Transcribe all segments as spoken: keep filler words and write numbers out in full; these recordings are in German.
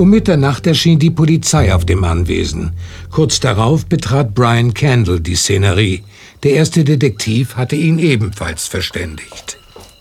Um Mitternacht erschien die Polizei auf dem Anwesen. Kurz darauf betrat Brian Kendall die Szenerie. Der erste Detektiv hatte ihn ebenfalls verständigt.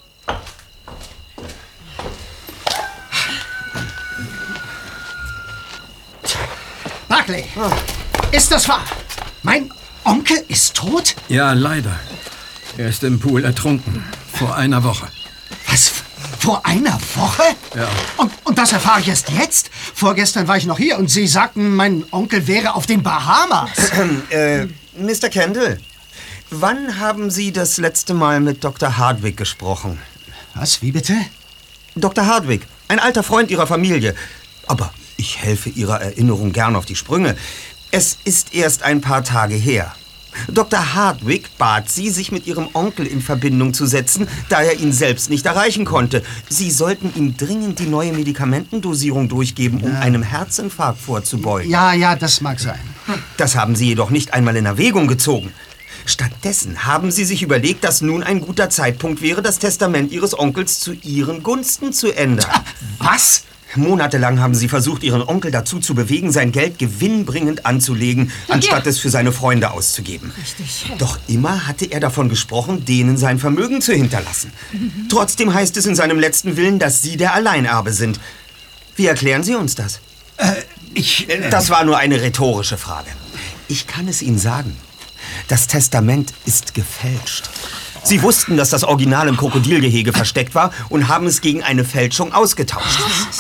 Buckley, ist das wahr? Mein Onkel ist tot? Ja, leider. Er ist im Pool ertrunken. Vor einer Woche. Was? Vor einer Woche? Ja. Und, und das erfahre ich erst jetzt? Vorgestern war ich noch hier und Sie sagten, mein Onkel wäre auf den Bahamas. äh, Mister Kendall, wann haben Sie das letzte Mal mit Doktor Hardwick gesprochen? Was, wie bitte? Doktor Hardwick, ein alter Freund Ihrer Familie. Aber ich helfe Ihrer Erinnerung gern auf die Sprünge. Es ist erst ein paar Tage her. Doktor Hardwick bat Sie, sich mit Ihrem Onkel in Verbindung zu setzen, da er ihn selbst nicht erreichen konnte. Sie sollten ihm dringend die neue Medikamentendosierung durchgeben, um ja. einem Herzinfarkt vorzubeugen. Ja, ja, das mag sein. Das haben Sie jedoch nicht einmal in Erwägung gezogen. Stattdessen haben Sie sich überlegt, dass nun ein guter Zeitpunkt wäre, das Testament Ihres Onkels zu Ihren Gunsten zu ändern. Was? Monatelang haben Sie versucht, Ihren Onkel dazu zu bewegen, sein Geld gewinnbringend anzulegen, anstatt ja. es für seine Freunde auszugeben. Richtig. Doch immer hatte er davon gesprochen, denen sein Vermögen zu hinterlassen. Mhm. Trotzdem heißt es in seinem letzten Willen, dass Sie der Alleinerbe sind. Wie erklären Sie uns das? Äh, ich... Äh, das war nur eine rhetorische Frage. Ich kann es Ihnen sagen. Das Testament ist gefälscht. Sie wussten, dass das Original im Krokodilgehege versteckt war und haben es gegen eine Fälschung ausgetauscht.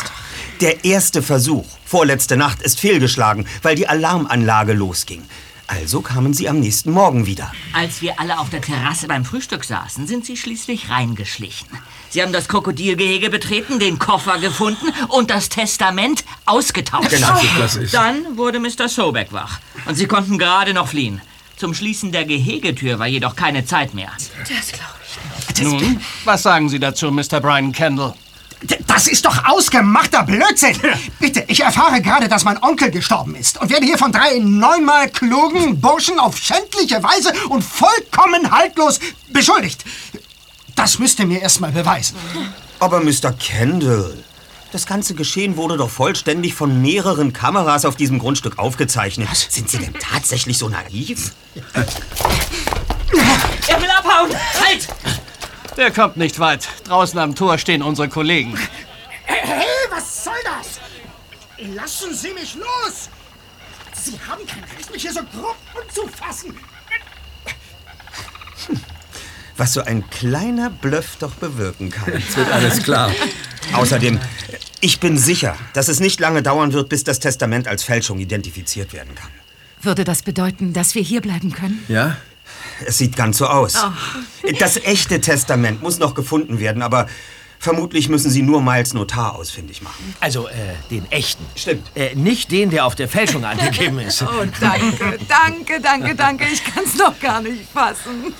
Der erste Versuch, vorletzte Nacht, ist fehlgeschlagen, weil die Alarmanlage losging. Also kamen sie am nächsten Morgen wieder. Als wir alle auf der Terrasse beim Frühstück saßen, sind sie schließlich reingeschlichen. Sie haben das Krokodilgehege betreten, den Koffer gefunden und das Testament ausgetauscht. Genau, das ist. Dann wurde Mister Sobeck wach und sie konnten gerade noch fliehen. Zum Schließen der Gehegetür war jedoch keine Zeit mehr. Das glaube ich nicht. Nun, was sagen Sie dazu, Mister Brian Kendall? Das ist doch ausgemachter Blödsinn! Bitte, ich erfahre gerade, dass mein Onkel gestorben ist und werde hier von drei neunmal klugen Burschen auf schändliche Weise und vollkommen haltlos beschuldigt. Das müsst ihr mir erst mal beweisen. Aber Mister Kendall, das ganze Geschehen wurde doch vollständig von mehreren Kameras auf diesem Grundstück aufgezeichnet. Was? Sind Sie denn tatsächlich so naiv? Er will abhauen! Halt! Der kommt nicht weit. Draußen am Tor stehen unsere Kollegen. Hey, hey, was soll das? Lassen Sie mich los! Sie haben kein Recht, mich hier so grob anzufassen. Hm. Was so ein kleiner Bluff doch bewirken kann. Jetzt wird alles klar. Außerdem, ich bin sicher, dass es nicht lange dauern wird, bis das Testament als Fälschung identifiziert werden kann. Würde das bedeuten, dass wir hier bleiben können? Ja? Es sieht ganz so aus. Oh. Das echte Testament muss noch gefunden werden, aber vermutlich müssen Sie nur Miles Notar ausfindig machen. Also, äh, den echten. Stimmt. Äh, nicht den, der auf der Fälschung angegeben ist. Oh, danke, danke, danke, danke. Ich kann's noch gar nicht fassen.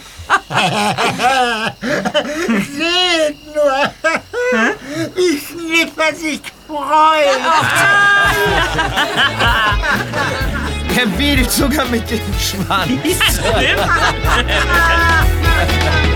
Seht nur, wie Sniffer sich freut. Er wedelt sogar mit dem Schwanz. Ja, stimmt.